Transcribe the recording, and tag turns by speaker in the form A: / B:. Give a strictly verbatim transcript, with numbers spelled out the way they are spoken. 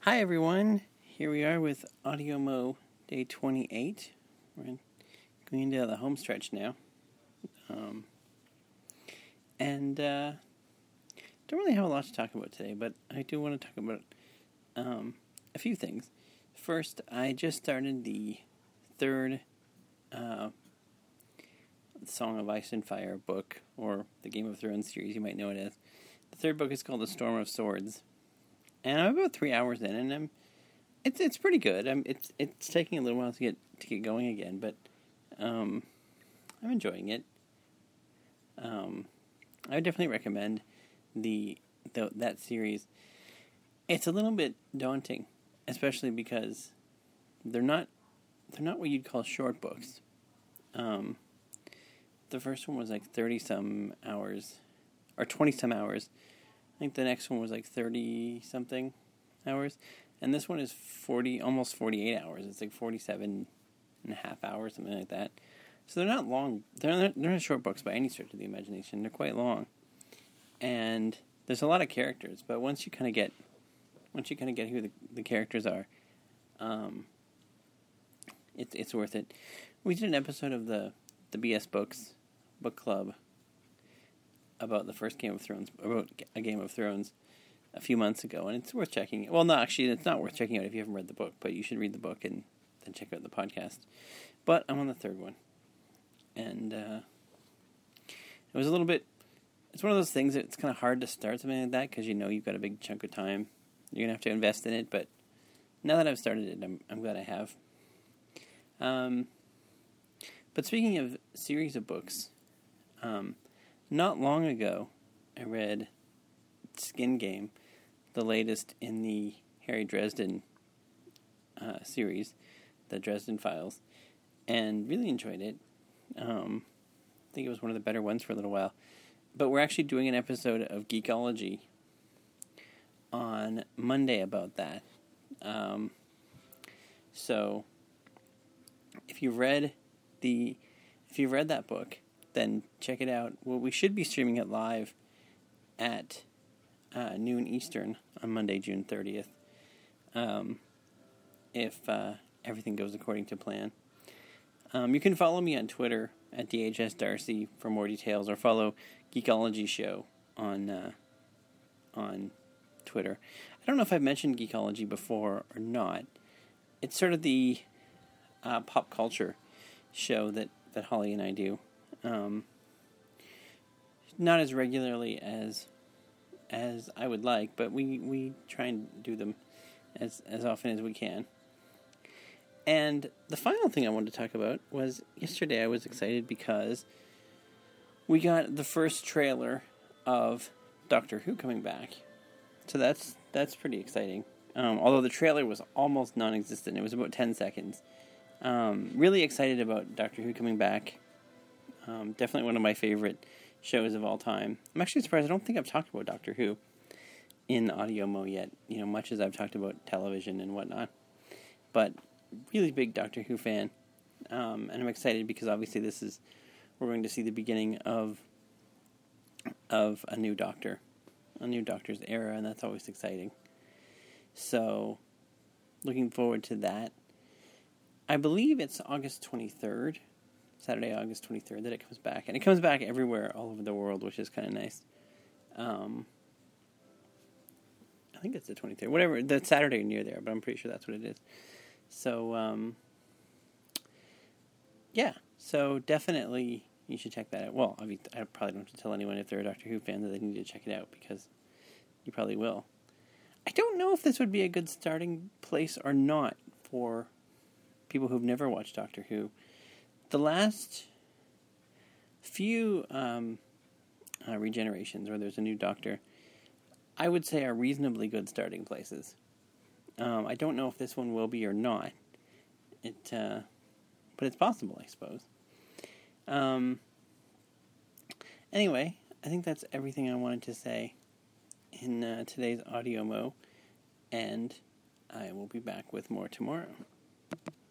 A: Hi everyone, here we are with AudioMo Day twenty-eight. We're going into the home stretch now. Um, and uh, don't really have a lot to talk about today, but I do want to talk about um, a few things. First, I just started the third uh, Song of Ice and Fire book, or the Game of Thrones series, you might know it as. The third book is called The Storm of Swords. And I'm about three hours in, and I'm it's it's pretty good. I'm it's it's taking a little while to get to get going again, but um, I'm enjoying it. Um, I would definitely recommend the, the that series. It's a little bit daunting, especially because they're not they're not what you'd call short books. Um, the first one was like thirty some hours, or twenty some hours. I think the next one was like thirty-something hours. And this one is forty, almost forty-eight hours. It's like forty-seven and a half hours, something like that. So they're not long. They're not, they're not short books by any stretch of the imagination. They're quite long. And there's a lot of characters. But once you kind of get, once you kind of get who the, the characters are, um, it's it's worth it. We did an episode of the, the B S Books book club about the first Game of Thrones, about a Game of Thrones a few months ago, and it's worth checking it. Well, no, actually, it's not worth checking out if you haven't read the book, but you should read the book and then check out the podcast. But I'm on the third one, and uh, it was a little bit, it's one of those things that it's kind of hard to start something like that, because you know you've got a big chunk of time. You're going to have to invest in it, but now that I've started it, I'm, I'm glad I have. Um, but speaking of series of books, um, not long ago, I read Skin Game, the latest in the Harry Dresden uh, series, the Dresden Files, and really enjoyed it. Um, I think it was one of the better ones for a little while. But we're actually doing an episode of Geekology on Monday about that. Um, so, if you've read the, if you've read that book, then check it out. Well, we should be streaming it live at uh, noon Eastern on Monday, June thirtieth, um, if uh, everything goes according to plan. Um, you can follow me on Twitter at D H S Darcy for more details, or follow Geekology Show on uh, on Twitter. I don't know if I've mentioned Geekology before or not. It's sort of the uh, pop culture show that, that Holly and I do. Um, not as regularly as as I would like, but we, we try and do them as as often as we can. And the final thing I wanted to talk about was yesterday I was excited because we got the first trailer of Doctor Who coming back. So that's that's pretty exciting. Um, although the trailer was almost non-existent. It was about ten seconds. Um, really excited about Doctor Who coming back. Um, definitely one of my favorite shows of all time. I'm actually surprised I don't think I've talked about Doctor Who in AudioMo yet, you know, much as I've talked about television and whatnot. But really big Doctor Who fan. Um, and I'm excited because obviously this is, we're going to see the beginning of of a new Doctor, a new Doctor's era, and that's always exciting. So, looking forward to that. I believe it's August twenty-third. Saturday, August twenty-third, that it comes back. And it comes back everywhere all over the world, which is kind of nice. Um, I think it's the twenty-third. Whatever, the Saturday near there, but I'm pretty sure that's what it is. So, um, yeah. So, definitely, you should check that out. Well, I mean, I probably don't have to tell anyone if they're a Doctor Who fan that they need to check it out, because you probably will. I don't know if this would be a good starting place or not for people who've never watched Doctor Who. The last few um, uh, regenerations where there's a new Doctor, I would say are reasonably good starting places. Um, I don't know if this one will be or not. It, uh, but it's possible, I suppose. Um, anyway, I think that's everything I wanted to say in uh, today's AudioMo, and I will be back with more tomorrow.